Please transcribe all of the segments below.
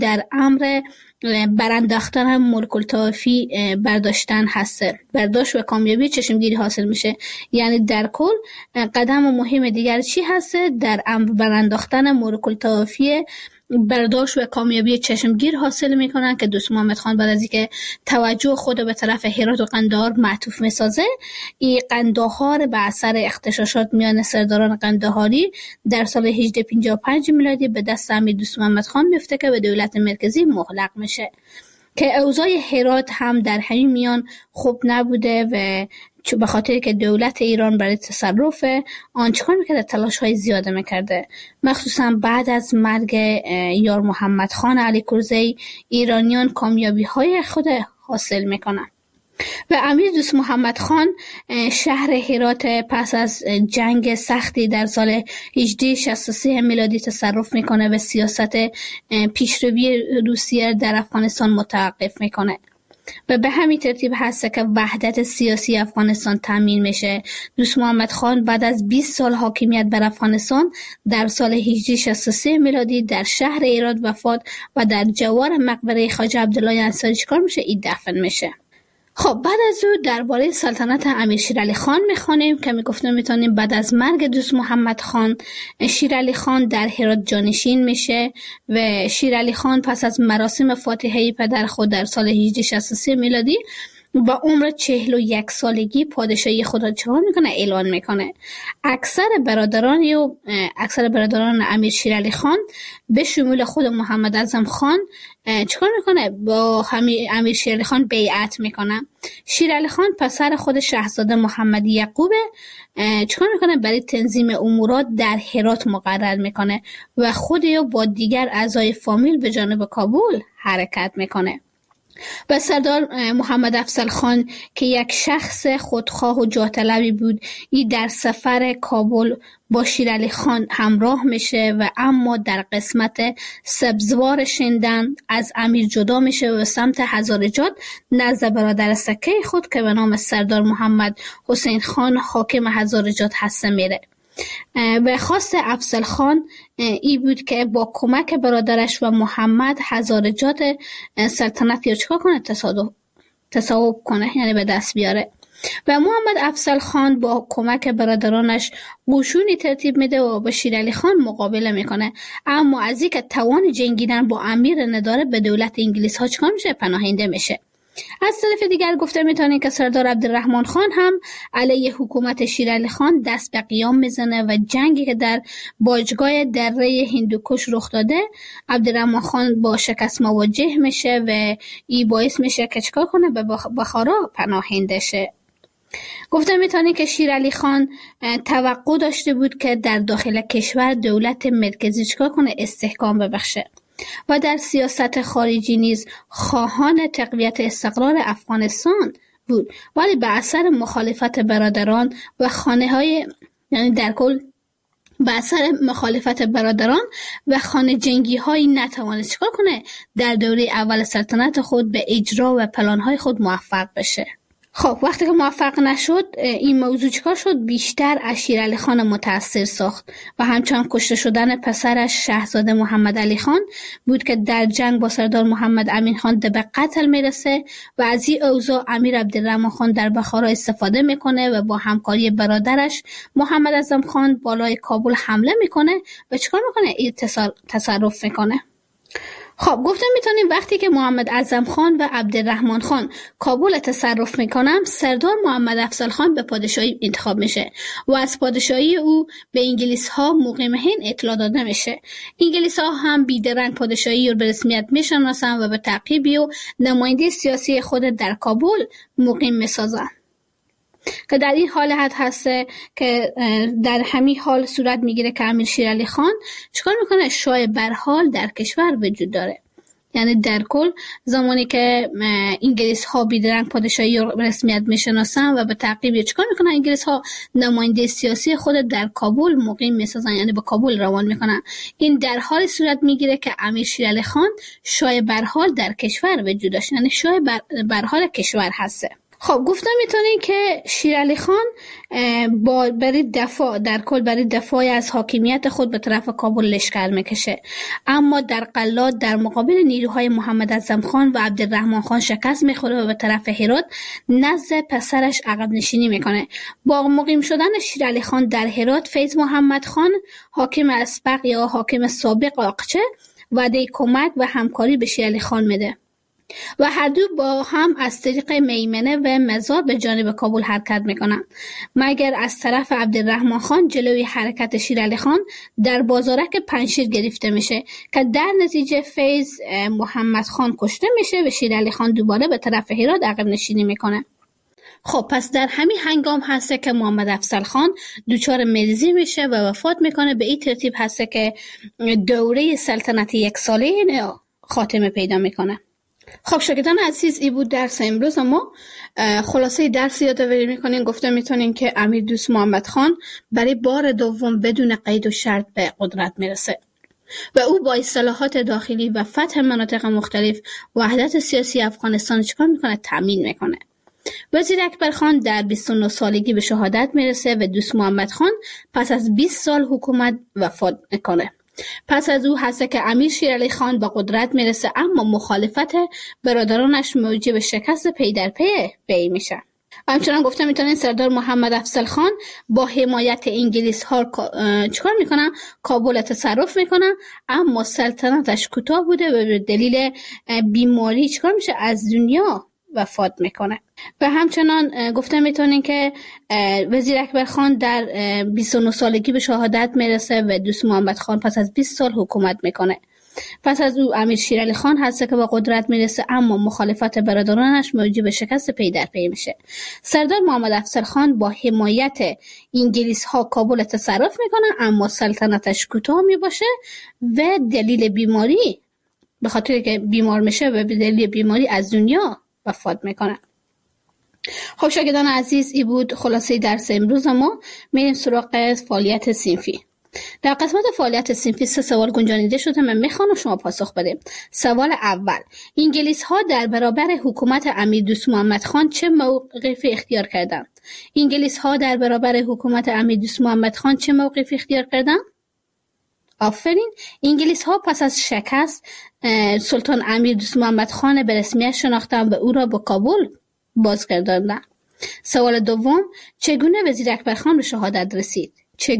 در امر برانداختن ملک الطوایفی برداشتن هسته. برداشت و کامیابی چشمگیری حاصل میشه. یعنی در کل قدم مهم دیگر چی هسته؟ در امر برانداختن ملک الطوایفی برداشت و کامیابی چشمگیر حاصل میکنن که دوست محمد خان بعد از اینکه توجه خود به طرف هرات و قندهار معطوف میسازه، این قندهار به اثر اغتشاشات میان سرداران قندهاری در سال 1855 میلادی به دست امیر دوست محمد خان میفته که به دولت مرکزی مغلق میشه که اوضاع هرات هم در همین میان خوب نبوده و به خاطر که دولت ایران برای تصرف آن چکار میکرده؟ تلاش‌های زیاده میکرده. مخصوصا بعد از مرگ یار محمد خان علی کرزی ایرانیان کامیابی‌های خود حاصل میکنن و امیر دوست محمد خان شهر هرات پس از جنگ سختی در سال 1863 میلادی تصرف میکنه و سیاست پیشروی روسیه در افغانستان متوقف میکنه و به همین ترتیب هست که وحدت سیاسی افغانستان تامین میشه. دوست محمد خان بعد از 20 سال حاکمیت بر افغانستان در سال 1863 میلادی در شهر هرات وفات و در جوار مقبره خواجه عبدالله انصاری چیکار میشه؟ این دفن میشه. خب بعد از او درباره سلطنت امیر شیرعلی خان میخوانیم که میگفتم میتونیم بعد از مرگ دوست محمد خان شیرعلی خان در هرات جانشین میشه و شیرعلی خان پس از مراسم فاتحه پدر خود در سال 1863 میلادی با عمر 41 سالگی پادشاهی خود را چهار میکنه؟ اعلان میکنه. اکثر برادران امیر شیرعلی خان به شمول خود محمد اعظم خان چیکار میکنه؟ با امیر شیرعلی خان بیعت میکنه. شیرعلی خان پسر خود شاهزاده محمد یعقوب چیکار میکنه؟ برای تنظیم امورات در هرات مقرر میکنه و خود یا با دیگر اعضای فامیل به جانب کابل حرکت میکنه. و سردار محمد افضل خان که یک شخص خودخواه و جاه طلبی بود، این در سفر کابل با شیرعلی خان همراه میشه و اما در قسمت سبزوار شندن از امیر جدا میشه و سمت هزارجات نزد برادر سکه خود که به نام سردار محمد حسین خان حاکم هزارجات هسته میره. و خواست افضل خان ای بود که با کمک برادرش و محمد هزارجات سلطنت یا چکار کنه؟ تصاحب کنه، یعنی به دست بیاره. و محمد افضل خان با کمک برادرانش قشونی ترتیب میده و با شیرعلی خان مقابله میکنه، اما از اینکه توان جنگیدن با امیر نداره به دولت انگلیس ها چکار میشه؟ پناهنده میشه. از طرف دیگر گفته میتونیم که سردار عبدالرحمن خان هم علیه حکومت شیرعلی خان دست به قیام میزنه و جنگی که در باجگاه دره هندوکش رخ داده عبدالرحمن خان با شکست مواجه میشه و این باعث میشه که چکار کنه؟ به بخارا پناهنده شه. گفته میتونیم که شیرعلی خان توقع داشته بود که در داخل کشور دولت مرکزی چکار کنه؟ استحکام ببخشه و در سیاست خارجی نیز خواهان تقویت استقرار افغانستان بود، ولی به اثر مخالفت برادران و یعنی در کل به اثر مخالفت برادران و خانه جنگی هایی نتوانست چکار کنه؟ در دوره اول سلطنت خود به اجرا و پلان های خود موفق بشه. خب وقتی که موفق نشد، این موضوع چکار شد؟ بیشتر از شیرعلی خان متأثر ساخت و همچنان کشته شدن پسرش شاهزاده محمد علی خان بود که در جنگ با سردار محمد امین خان به قتل میرسه و از این اوضاع امیر عبدالرحمن خان در بخارا استفاده میکنه و با همکاری برادرش محمد اعظم خان بالای کابل حمله میکنه و چکار میکنه؟ این تصرف میکنه. خب گفتم میتونیم وقتی که محمد اعظم خان و عبدالرحمن خان کابل تصرف میکنن، سردار محمد افضل خان به پادشاهی انتخاب میشه و از پادشاهی او به انگلیس ها مقیم هند اطلاع داده میشه. انگلیس ها هم بیدرنگ پادشاهی رو به رسمیت میشناسن و به تعقیبی و نماینده سیاسی خود در کابل مقیم میسازن که در این حالت هسته که در همین حال صورت میگیره که امیر شیرعلی خان چیکار میکنه؟ شاه برحال در کشور وجود داره. یعنی در کل زمانی که انگلیس ها بیدرنگ پادشاهی رو رسمیت میشناسن و به تعقیب چیکار میکنن؟ انگلیس ها نماینده سیاسی خود در کابل مقیم میسازن، یعنی به کابل روان میکنن. این در حال صورت میگیره که امیر شیرعلی خان شاه برحال در کشور وجود داشت، یعنی شاه برحال کشور هسته. خب گفتم میتونین که شیرعلی خان برای دفاع از حاکمیت خود به طرف کابل لشکر میکشه، اما در قلات در مقابل نیروهای محمد اعظم خان و عبدالرحمن خان شکست میخوره و به طرف هرات نزد پسرش عقب نشینی میکنه. با مقیم شدن شیرعلی خان در هرات، فیض محمد خان حاکم اسبق یا حاکم سابق آقچه وعده کمک و همکاری به شیرعلی خان میده و هر دو با هم از طریق میمنه و مزار به جانب کابل حرکت میکنن، مگر از طرف عبدالرحمن خان جلوی حرکت شیرعلی خان در بازارک پنجشیر گرفته میشه که در نتیجه فیض محمد خان کشته میشه و شیرعلی خان دوباره به طرف هرات عقب نشینی میکنه. خب پس در همین هنگام هسته که محمد افضل خان دچار مریضی میشه و وفات میکنه. به این ترتیب هسته که دوره سلطنت یک ساله خاتمه پیدا میکنه. خب شاگردان عزیز، این بود درس امروز ما. خلاصه درس یادآوری میکنین. گفته میتونین که امیر دوست محمد خان برای بار دوم بدون قید و شرط به قدرت میرسه و او با اصلاحات داخلی و فتح مناطق مختلف وحدت سیاسی افغانستان چیکار میکنه؟ تامین میکنه. وزیر اکبر خان در 29 سالگی به شهادت میرسه و دوست محمد خان پس از 20 سال حکومت وفات میکنه. پس از او هست که امیر شیرعلی خان به قدرت میرسه، اما مخالفت برادرانش موجب شکست پی در پی میشه. همچنان گفته میتونین سردار محمد افضل خان با حمایت انگلیس ها چیکار میکنن؟ کابل تصرف میکنن، اما سلطنتش کوتاه بوده و به دلیل بیماری چیکار میشه؟ از دنیا وفات میکنه. و همچنان گفته میتونین که وزیر اکبر خان در 29 سالگی به شهادت میرسه و دوست محمد خان پس از 20 سال حکومت میکنه. پس از او امیر شیرعلی خان هست که به قدرت میرسه، اما مخالفت برادرانش موجب شکست پی در پی میشه. سردار محمد افضل خان با حمایت انگلیس ها کابل تصرف میکنه، اما سلطنتش کوتاه میباشه و دلیل بیماری، به خاطر که بیمار میشه و به دلیل بیماری از دنیا وفات میکنه. خب شاگردان عزیز، این بود خلاصه درس امروز ما. میریم سراغ فعالیت صنفی. در قسمت فعالیت صنفی 3 سوال گنجانیده شده، من میخوام شما پاسخ بدیم. سوال اول: انگلیس ها در برابر حکومت امیر دوست محمد خان چه موقفی اختیار کردند؟ انگلیس ها در برابر حکومت امیر دوست محمد خان چه موقفی اختیار کردند؟ آفرین. انگلیس ها پس از شکست سلطان امیر دوست محمد خان به رسمیت شناختند و او را به کابل بازگرداندند. سوال دوم: چگونه وزیر اکبر خان به شهادت رسید؟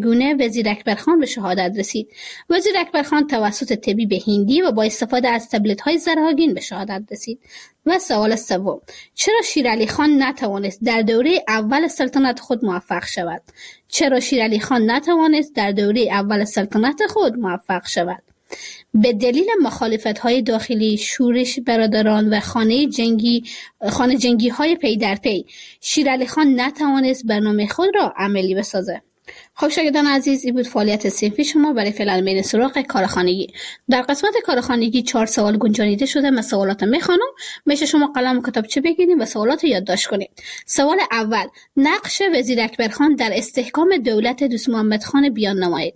وزیر اکبر خان توسط طبیب هندی و با استفاده از تبلت های زرهاگین به شهادت رسید. و سوال سوم: چرا شیرعلی خان نتوانست در دوره اول سلطنت خود موفق شود؟ به دلیل مخالفت‌های داخلی، شورش برادران و خانه جنگی های پی در پی، شیرعلی خان نتوانست برنامه خود را عملی بسازه. خب شاگردان عزیز، این بود فعالیت صنفی شما. برای فعلا میریم سراغ کارخانگی. در قسمت کارخانگی 4 سوال گنجانیده شده. من سوالات میخوانم، میشه شما قلم و کتابچه بگیرید و سوالات یادداشت کنید. سوال اول: نقش وزیر اکبر خان در استحکام دولت دوست محمد خان بیان نمایید.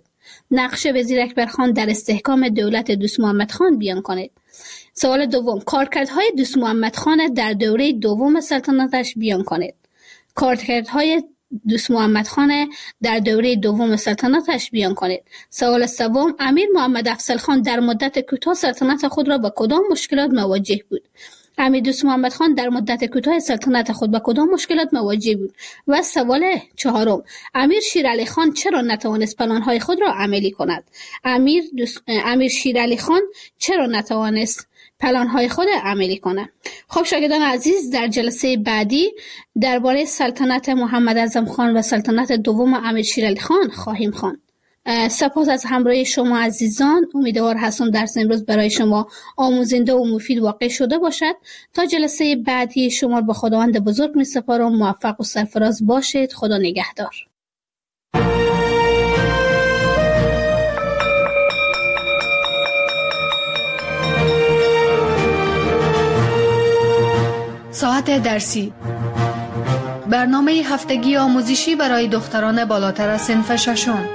بیان کنید. سوال دوم: کارکردهای دوست محمد خان در دوره دوم سلطنتش بیان کنید. سوال سوم: امیر محمد افضل خان در مدت کوتاه سلطنت خود را با کدام مشکلات مواجه بود؟ و سوال چهارم: امیر شیرعلی خان چرا نتوانست پلان‌های خود را عملی کند؟ خب شاگردان عزیز، در جلسه بعدی درباره سلطنت محمد اعظم خان و سلطنت دوم امیر شیرعلی خان خواهیم خواند. سپاس از همراهی شما عزیزان. امیدوار هستم درس امروز برای شما آموزنده و مفید واقع شده باشد. تا جلسه بعدی شما به خداوند بزرگ می سپارم. موفق و سرفراز باشید. خدا نگهدار. ساعت درسی، برنامه هفتگی آموزشی برای دختران بالاتر از صنف ششم.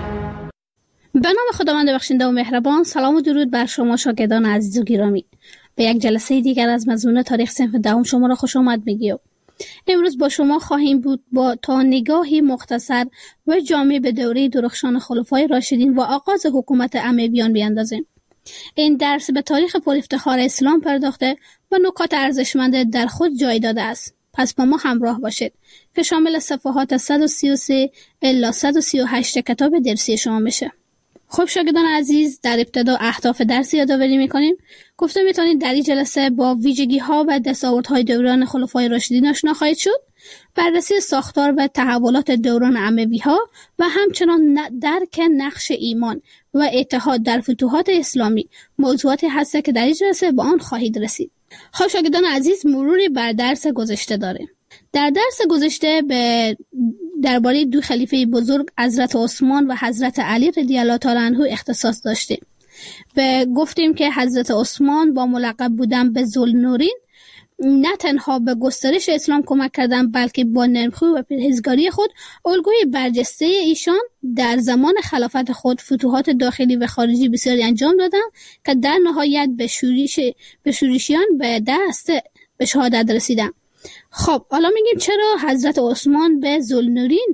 به نام خداوند بخشنده و مهربان. سلام و درود بر شما شاگردان عزیز و گرامی. به یک جلسه دیگر از مضمون تاریخ صنف دهم شما را خوش آمد میگیم. امروز با شما خواهیم بود تا نگاهی مختصر و جامع به دوره درخشان خلفای راشدین و آغاز حکومت امویان بیاندازیم. این درس به تاریخ پرافتخار اسلام پرداخته و نکات ارزشمند در خود جای داده است. پس با ما همراه باشید که شامل صفحات 133 الی 138 کتاب درسی شما میشه. خب شاگردان عزیز، در ابتدا اهداف درس یادآوری میکنیم. گفته میتونید در این جلسه با ویژگی ها و دستاوردهای دوران خلفای راشدین آشنا خواهید شد، بررسی ساختار و تحولات دوران اموی ها و همچنان درک نقش ایمان و اتحاد در فتوحات اسلامی موضوعاتی هست که در این جلسه با آن خواهید رسید. خب شاگردان عزیز، مروری بر درس گذشته داریم. در درس گذشته درباره دو خلیفه بزرگ حضرت عثمان و حضرت علی رضی الله تعالی عنه اختصاص داشتیم. گفتیم که حضرت عثمان با ملقب بودن به ذوالنورین نه تنها به گسترش اسلام کمک کردند، بلکه با نرمخوی و پرهیزگاری خود الگوی برجسته ایشان در زمان خلافت خود فتوحات داخلی و خارجی بسیاری انجام دادند که در نهایت به شورشیان به شهادت رسیدند. خب حالا میگیم چرا حضرت عثمان به ذوالنورین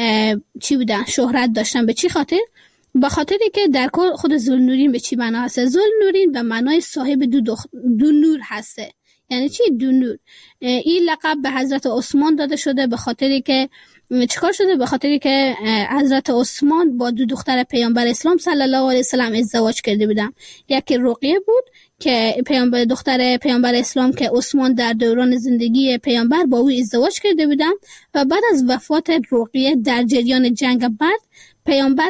شهرت داشتن؟ به چی خاطر؟ به خاطری که در کل خود ذوالنورین به چی معنا هست؟ ذوالنورین به معنای صاحب دو نور هسته. یعنی چی دو نور؟ این لقب به حضرت عثمان داده شده به خاطری که چیکار شده؟ به خاطری که حضرت عثمان با دو دختر پیامبر اسلام صلی الله علیه و سلم ازدواج کرده بودن. یکی رقیه بود که دختر پیامبر اسلام که عثمان در دوران زندگی پیامبر با او ازدواج کرده بودن و بعد از وفات رقیه در جریان جنگ بدر پیامبر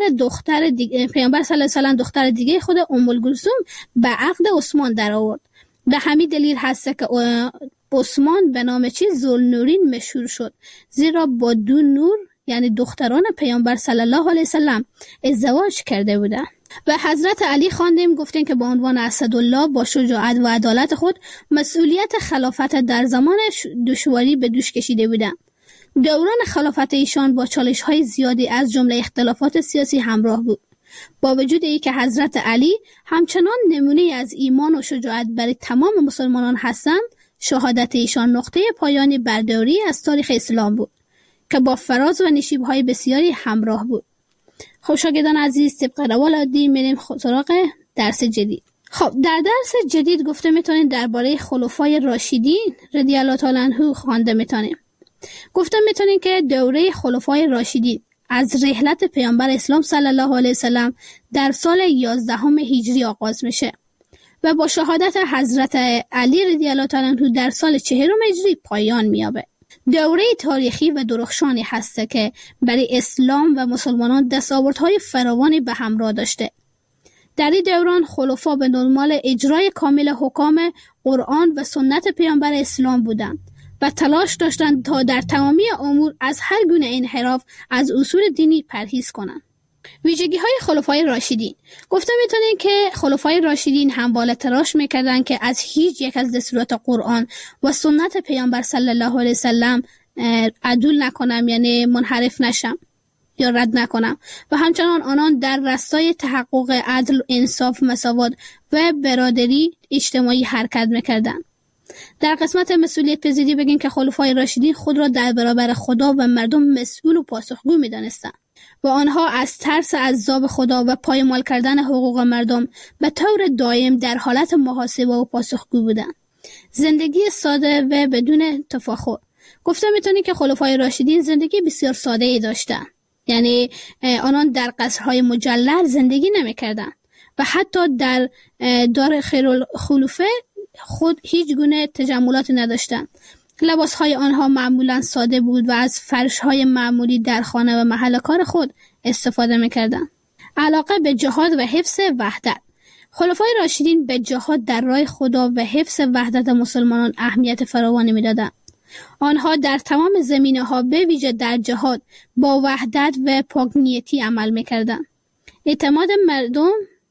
صلی الله علیه و سلم دختر دیگه خود ام کلثوم به عقد عثمان در آورد. به همین دلیل هست که عثمان به نام ذوالنورین مشهور شد، زیرا با دو نور یعنی دختران پیامبر صلی الله علیه و سلم ازدواج کرده بودند. و حضرت علی خواندیم، گفتیم که با عنوان اسدالله با شجاعت و عدالت خود مسئولیت خلافت در زمان دشواری به دوش کشیده بودند. دوران خلافت ایشان با چالش‌های زیادی از جمله اختلافات سیاسی همراه بود. با وجود اینکه حضرت علی همچنان نمونه از ایمان و شجاعت برای تمام مسلمانان هستند، شهادت ایشان نقطه پایانی بر دوری از تاریخ اسلام بود که با فراز و نشیب‌های بسیاری همراه بود. خب شاگردان عزیز، طبق روال عادی میریم سراغ درس جدید. خب در درس جدید گفته میتونید درباره خلفای راشدین رضی الله تعالی عنهم خوانده میتونیم. گفته میتونید که دوره خلفای راشدین از رحلت پیامبر اسلام صلی الله علیه و سلم در سال 11 هجری آغاز میشه و با شهادت حضرت علی رضی الله تعالی عنه در سال 40 هجری پایان مییابه. دوره تاریخی و درخشانی هست که برای اسلام و مسلمانان دستاوردهای فراوانی به همراه داشته. در این دوران خلفا به دنبال اجرای کامل حکام قرآن و سنت پیامبر اسلام بودند و تلاش داشتند تا در تمامی امور از هر گونه انحراف از اصول دینی پرهیز کنند. ویژگی‌های خلفای راشدین. گفته میتونیم که خلفای راشدین همواره تلاش میکردند که از هیچ یک از دستورات قرآن و سنت پیامبر صلی الله علیه و سلم عدول نکنم، یعنی منحرف نشم یا رد نکنم، و همچنان آنان در راستای تحقق عدل، انصاف، مساوات و برادری اجتماعی حرکت میکردند. در قسمت مسئولیت پذیری بگیم که خلفای راشدین خود را در برابر خدا و مردم مسئول و پاسخگو می‌دانستند و آنها از ترس عذاب خدا و پایمال کردن حقوق مردم به طور دائم در حالت محاسبه و پاسخگو بودند. زندگی ساده و بدون تفاخر. گفته میتونی که خلفای راشدین زندگی بسیار ساده ای داشتند. یعنی آنان در قصرهای مجلل زندگی نمی‌کردند و حتی در دار خیرالخلفه خود هیچ گونه تجملاتی نداشتند. لباسهای آنها معمولا ساده بود و از فرشهای معمولی در خانه و محل کار خود استفاده میکردند. علاقه به جهاد و حفظ وحدت. خلفای راشدین به جهاد در راه خدا و حفظ وحدت مسلمانان اهمیت فراوانی میدادند. آنها در تمام زمینه‌ها به ویژه در جهاد با وحدت و پاک‌نیتی عمل میکردند. اعتماد مردم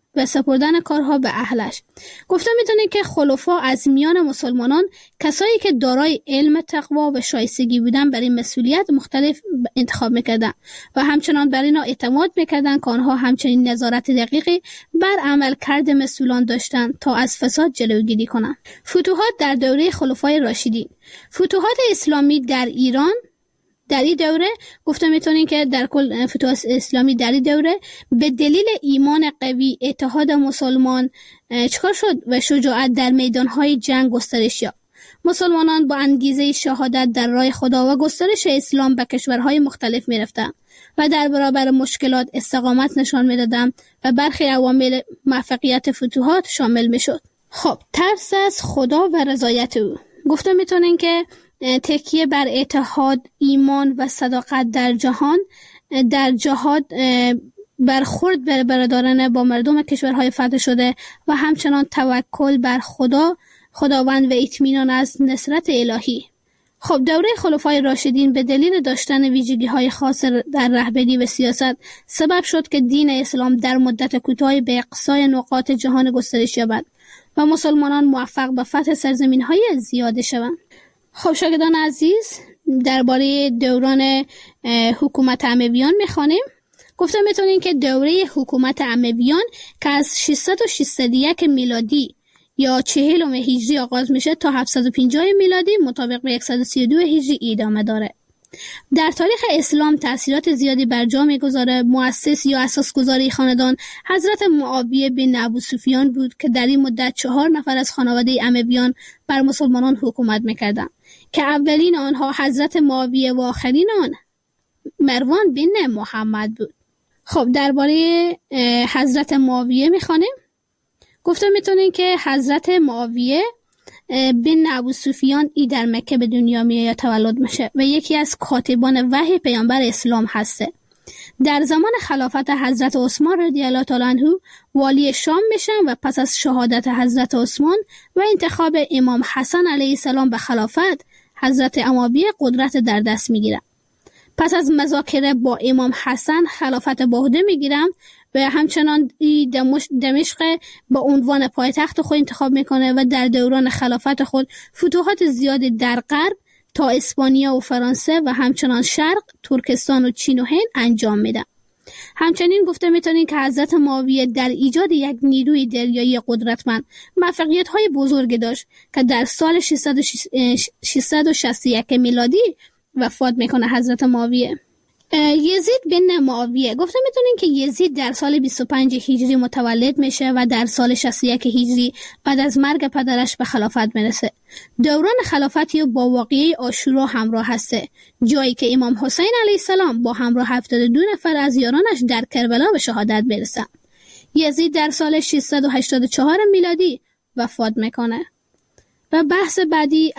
و سپردن کارها به اهلش. گفته میتونه که خلفا از میان مسلمانان کسایی که دارای علم، تقوا و شایستگی بودن برای مسئولیت مختلف انتخاب میکردن و همچنان بر اینا اعتماد میکردن که آنها همچنین نظارت دقیقی بر عمل کرد مسئولان داشتن تا از فساد جلوگیری کنند. فتوحات در دوره خلفای راشدین. فتوحات اسلامی در ایران در این دوره گفته میتونین که در کل فتوحات اسلامی در این دوره به دلیل ایمان قوی، اتحاد مسلمان چکار شد و شجاعت در میدانهای جنگ گسترش یافت. مسلمانان با انگیزه شهادت در راه خدا و گسترش اسلام به کشورهای مختلف میرفتند و در برابر مشکلات استقامت نشان میدادند و برخی عوامل موفقیت فتوحات شامل میشد. خب، ترس از خدا و رضایت او. گفته میتونین که تکیه بر اتحاد، ایمان و صداقت در جهاد برخورد برادرانه با مردم کشورهای فتح شده و همچنان توکل بر خداوند و اطمینان از نصرت الهی. خب، دوره خلفای راشدین به دلیل داشتن ویژگی‌های خاص در رهبری و سیاست سبب شد که دین اسلام در مدت کوتاهی به اقصای نقاط جهان گسترش یابد و مسلمانان موفق به فتح سرزمین‌های زیاد شوند. خب شاگردان عزیز، درباره دوران حکومت امویان میخوانیم. گفتم میتونین که دوره حکومت امویان که از 601 میلادی یا 40 هجری آغاز میشه تا 750 میلادی مطابق به 132 هجری ادامه داره. در تاریخ اسلام تأثیرات زیادی بر جا میگذاره. مؤسس یا اساسگذاری خاندان حضرت معاویه بن ابو سفیان بود که در این مدت 4 نفر از خانواده امویان بر مسلمانان حکومت میکردند که اولین آنها حضرت معاویه و آخرین آن مروان بن محمد بود. خب، درباره حضرت معاویه میخوانیم. گفته میتونین که حضرت معاویه بن ابو سفیان ای در مکه به دنیا میاد یا تولد میشه و یکی از کاتبان وحی پیامبر اسلام هسته. در زمان خلافت حضرت عثمان رضی الله تعالی عنه والی شام میشن و پس از شهادت حضرت عثمان و انتخاب امام حسن علیه السلام به خلافت، حضرت معاویه قدرت در دست میگیرن. پس از مذاکره با امام حسن خلافت به عهده میگیرن و همچنان دمشق به عنوان پایتخت خود انتخاب میکنه و در دوران خلافت خود فتوحات زیادی در غرب تا اسپانیا و فرانسه و همچنان شرق، ترکستان و چین و هند انجام میده. همچنین گفته میتونین که حضرت معاویه در ایجاد یک نیروی دریایی قدرتمند موفقیت‌های بزرگی داشت که در سال 661 میلادی وفات میکنه حضرت معاویه. یزید بن معاویه. گفته میتونین که یزید در سال 25 هجری متولد میشه و در سال 61 هجری بعد از مرگ پدرش به خلافت میرسه. دوران خلافتی با واقعه عاشورا همراه هسته، جایی که امام حسین علیه السلام با همراه 72 نفر از یارانش در کربلا به شهادت برسن. یزید در سال 684 میلادی وفات میکنه. و بحث بعدی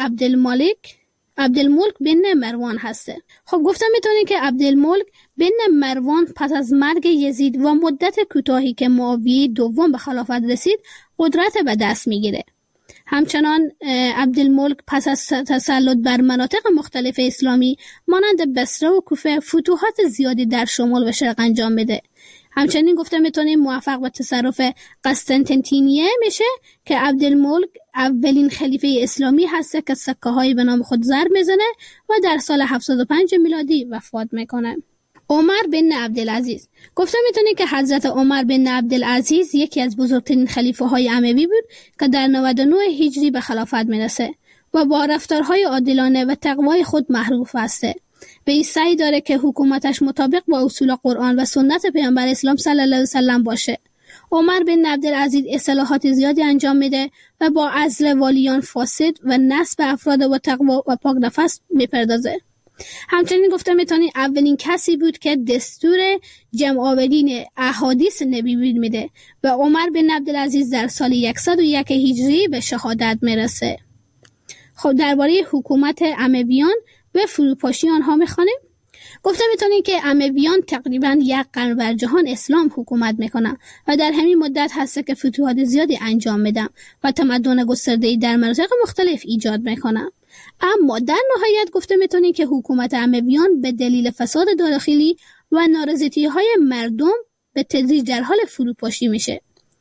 عبدالملک بن مروان هسته. خب، گفتم میتونین که عبدالملک بن مروان پس از مرگ یزید و مدت کوتاهی که معاویه دوم به خلافت رسید قدرت به دست میگیره. همچنان عبدالملک پس از تسلط بر مناطق مختلف اسلامی مانند بصره و کوفه فتوحات زیادی در شمال و شرق انجام میده. همچنین گفته میتونیم موفق به تصرف قسطنطنیه میشه که عبدالملک اولین خلیفه اسلامی هسته که سکه های به نام خود ضرب میزنه و در سال 705 میلادی وفات میکنه. عمر بن عبدالعزیز. گفته میتونیم که حضرت عمر بن عبدالعزیز یکی از بزرگترین خلیفه های اموی بود که در 99 هجری به خلافت میرسه و با رفتارهای عادلانه و تقوای خود معروف هسته. به این سعی داره که حکومتش مطابق با اصول قرآن و سنت پیامبر اسلام صلی الله علیه و سلم باشه. عمر بن عبدالعزیز اصلاحات زیادی انجام میده و با عزل والیان فاسد و نصب افراد و تقوا و پاک نفس میپردازه. همچنین گفته میتونی اولین کسی بود که دستور جمع آورین احادیث نبی میده و عمر بن عبدالعزیز در سال 101 هجری به شهادت میرسه. خب، درباره حکومت امویان و فروپاشی آنها میخوانیم. گفته میتونیم که امویان تقریبا 1 قرن بر جهان اسلام حکومت میکنن و در همین مدت هسته که فتوحات زیادی انجام میدن و تمدن گسترده‌ای در مناطق مختلف ایجاد میکنن. اما در نهایت گفته میتونیم که حکومت امویان به دلیل فساد داخلی و نارضایتی‌های مردم به تدریج در حال فروپاشی میشه.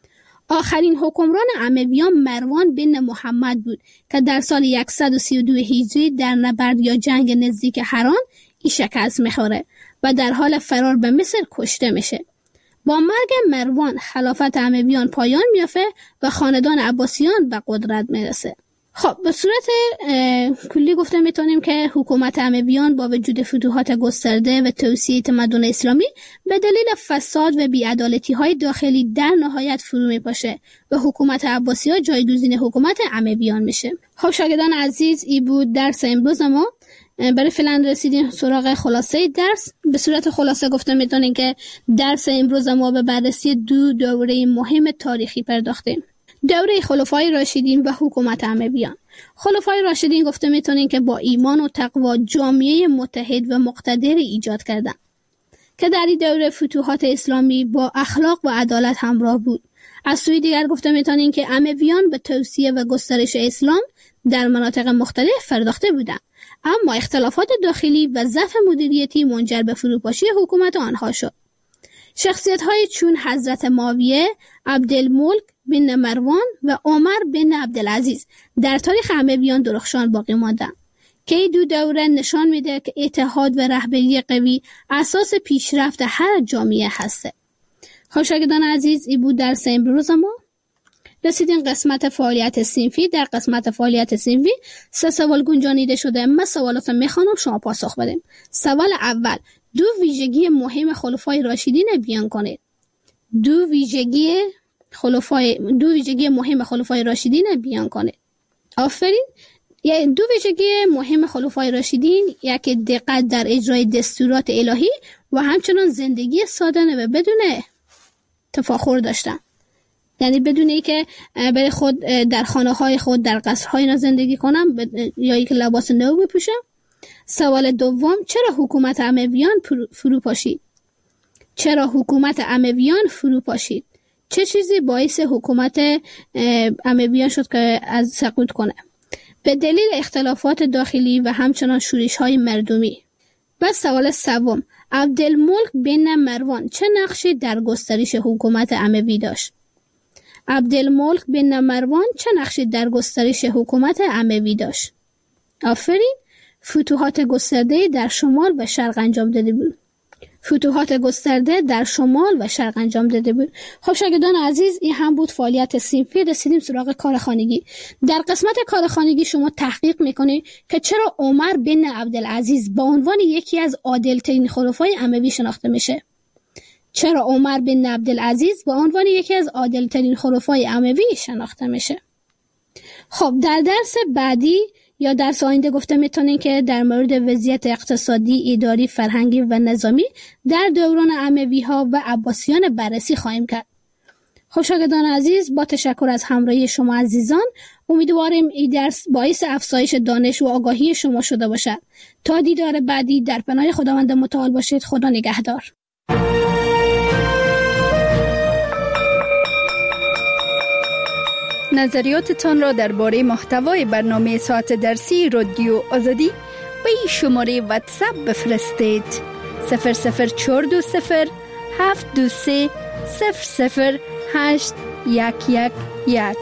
آخرین حکمران امویان مروان بن محمد بود که در سال 132 هجری در نبرد یا جنگ نزدیک حران شکست میخوره و در حال فرار به مصر کشته میشه. با مرگ مروان خلافت امویان پایان میافته و خاندان عباسیان به قدرت میرسه. خب به صورت کلی گفته میتونیم که حکومت امویان با وجود فتوحات گسترده و توسعه تمدن اسلامی به دلیل فساد و بی‌عدالتی‌های داخلی در نهایت فرو میپاشه و حکومت عباسی‌ها جایگزین حکومت امویان میشه. خب شاگردان عزیز، این بود درس امروز ما. برای فعلا رسیدیم سراغ خلاصه درس. به صورت خلاصه گفته میتونیم که درس امروز ما به بررسی دو دوره مهم تاریخی پرداختیم. دوره خلفای راشدین و حکومت امویان. خلفای راشدین گفته میتونیم که با ایمان و تقوا جامعه متحد و مقتدر ایجاد کردند که در این دوره فتوحات اسلامی با اخلاق و عدالت همراه بود. از سوی دیگر گفته میتونیم که امویان به توسعه و گسترش اسلام در مناطق مختلف پرداخته بودند، اما اختلافات داخلی و ضعف مدیریتی منجر به فروپاشی حکومت آنها شد. شخصیت‌های چون حضرت معاویه، عبدالملک بن مروان و عمر بن عبدالعزیز در تاریخ امویان درخشان باقی ماندند که این دو دوره نشان میده که اتحاد و رهبری قوی اساس پیشرفت هر جامعه هسته. خب شاگردان عزیز، این بود درس امروز ما. رسیدیم قسمت فعالیت صنفی. در قسمت فعالیت صنفی 3 سوال گنجانیده شده. من سوالات رو میخوانم، شما پاسخ بدیم. سوال اول: دو ویژگی مهم خلفای راشدین بیان کنید. دو ویژگی مهم خلفای راشدین بیان کنید. آفرین. دو ویژگی مهم خلفای راشدین، یکی دقت در اجرای دستورات الهی و همچنان زندگی سادانه و بدون تفاخر داشتن. یعنی بدون اینکه برای خود در خانه‌های خود در قصرهای اینا زندگی کنم یا اینکه لباس نو بپوشم. سوال دوم: چرا حکومت امویان فرو پاشید؟ چه چیزی باعث حکومت امویان شد که از سقوط کنه؟ به دلیل اختلافات داخلی و همچنان شورش‌های مردمی. و سوال سوم: عبدالملک بن مروان چه نقشی در گسترش حکومت اموی داشت؟ آفرین. فتوحات گسترده در شمال و شرق انجام داده بود. خب شاگردان عزیز، این هم بود فعالیت صنفی. رسیدیم سراغ کار خانگی. در قسمت کار خانگی شما تحقیق میکنید که چرا عمر بن عبدالعزیز با عنوان یکی از عادل‌ترین خلفای اموی شناخته میشه. خب در درس بعدی یا درس آینده گفته میتونین که در مورد وضعیت اقتصادی، اداری، فرهنگی و نظامی در دوران اموی ها و عباسیان بررسی خواهیم کرد. خب شاگردان عزیز، با تشکر از همراهی شما عزیزان، امیدواریم این درس باعث افزایش دانش و آگاهی شما شده باشد. تا دیدار بعدی، در پناه خداوند متعال باشید. خدا نگهدار. نظریاتتان را درباره محتوای برنامه ساعت درسی رادیو آزادی به این شماره واتساپ بفرستید: 00420 723 00811.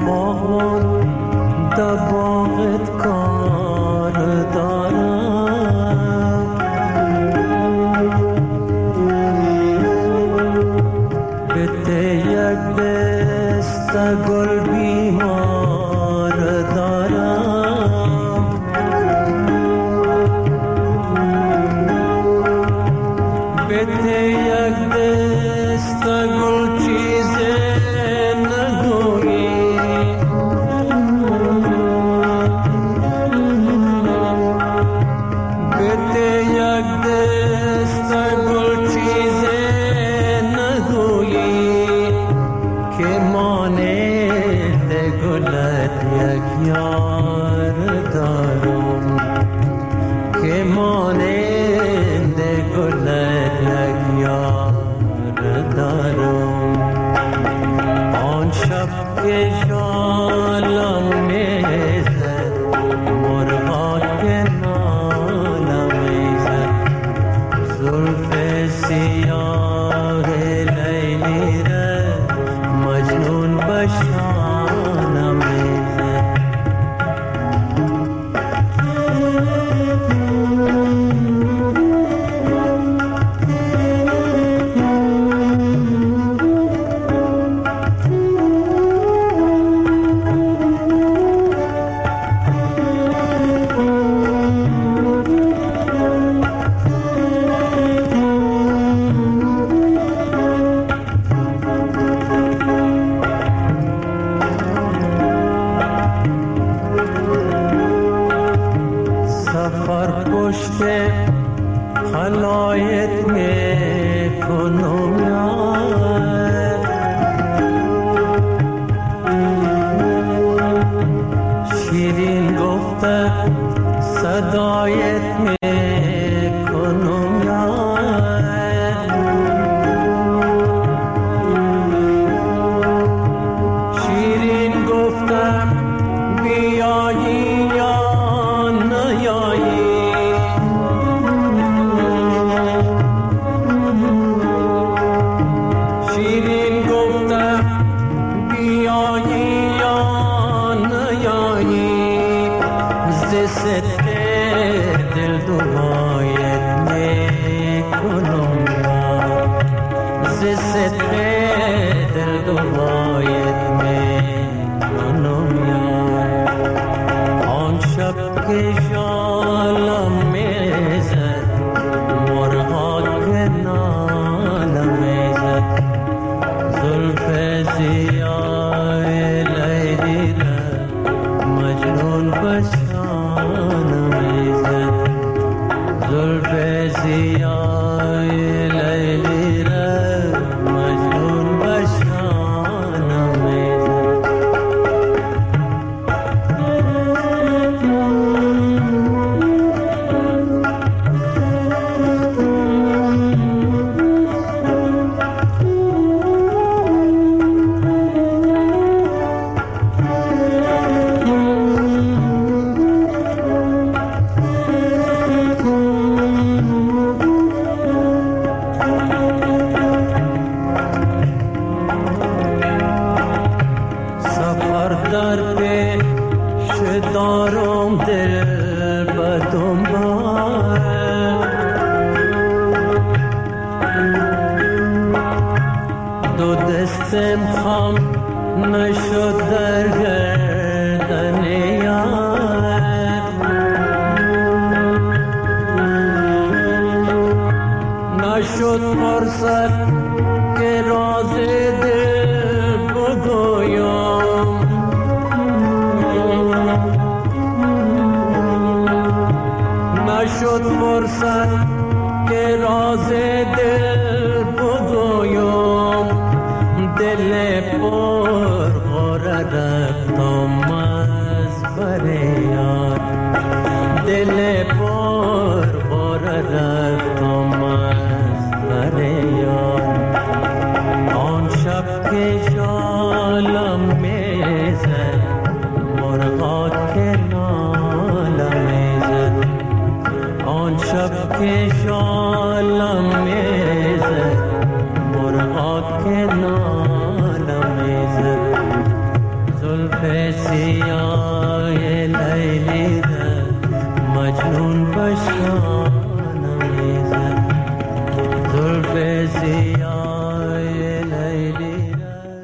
के शालम में